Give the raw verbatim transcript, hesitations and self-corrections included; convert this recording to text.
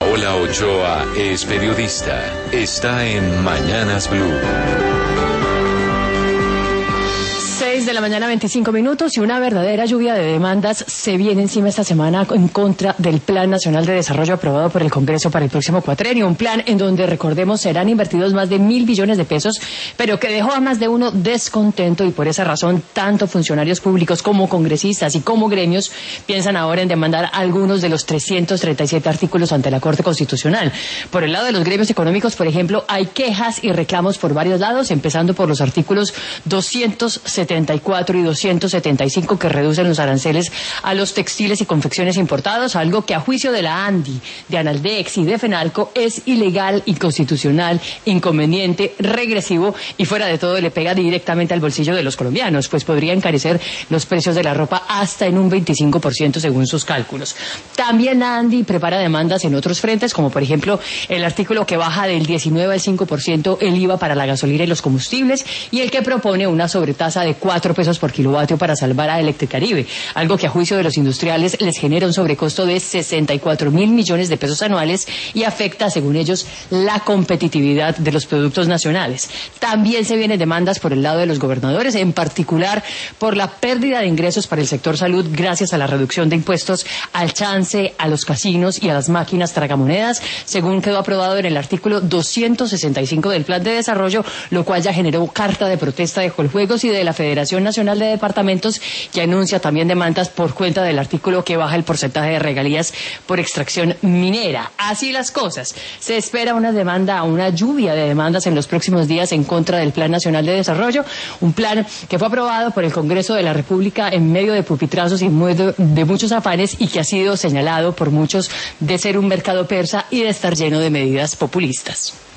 Paola Ochoa es periodista. Está en Mañanas Blue. seis de la mañana, veinticinco minutos, y una verdadera lluvia de demandas se viene encima esta semana en contra del Plan Nacional de Desarrollo aprobado por el Congreso para el próximo cuatrenio. Un plan en donde, recordemos, serán invertidos más de mil billones de pesos, pero que dejó a más de uno descontento, y por esa razón tanto funcionarios públicos como congresistas y como gremios piensan ahora en demandar algunos de los trescientos treinta y siete artículos ante la Corte Constitucional. Por el lado de los gremios económicos, por ejemplo, hay quejas y reclamos por varios lados, empezando por los artículos doscientos setenta y cuatro y doscientos setenta y cinco, que reducen los aranceles a los textiles y confecciones importados, algo que a juicio de la ANDI, de Analdex y de FENALCO es ilegal, inconstitucional, inconveniente, regresivo y fuera de todo le pega directamente al bolsillo de los colombianos, pues podría encarecer los precios de la ropa hasta en un veinticinco por ciento según sus cálculos. También la ANDI prepara demandas en otros frentes, como por ejemplo el artículo que baja del diecinueve al cinco por ciento el I V A para la gasolina y los combustibles, y el que propone una sobretasa de cuatro pesos por kilovatio para salvar a Electricaribe, algo que a juicio de los industriales les genera un sobrecosto de sesenta y cuatro mil millones de pesos anuales y afecta, según ellos, la competitividad de los productos nacionales. También se vienen demandas por el lado de los gobernadores, en particular por la pérdida de ingresos para el sector salud gracias a la reducción de impuestos al chance, a los casinos y a las máquinas tragamonedas, según quedó aprobado en el artículo doscientos sesenta y cinco del Plan de Desarrollo, lo cual ya generó carta de protesta de Coljuegos y de la Federación Nacional de Departamentos, que anuncia también demandas por cuenta del artículo que baja el porcentaje de regalías por extracción minera. Así las cosas. Se espera una demanda, una lluvia de demandas en los próximos días en contra del Plan Nacional de Desarrollo, un plan que fue aprobado por el Congreso de la República en medio de pupitrazos y de muchos afanes, y que ha sido señalado por muchos de ser un mercado persa y de estar lleno de medidas populistas.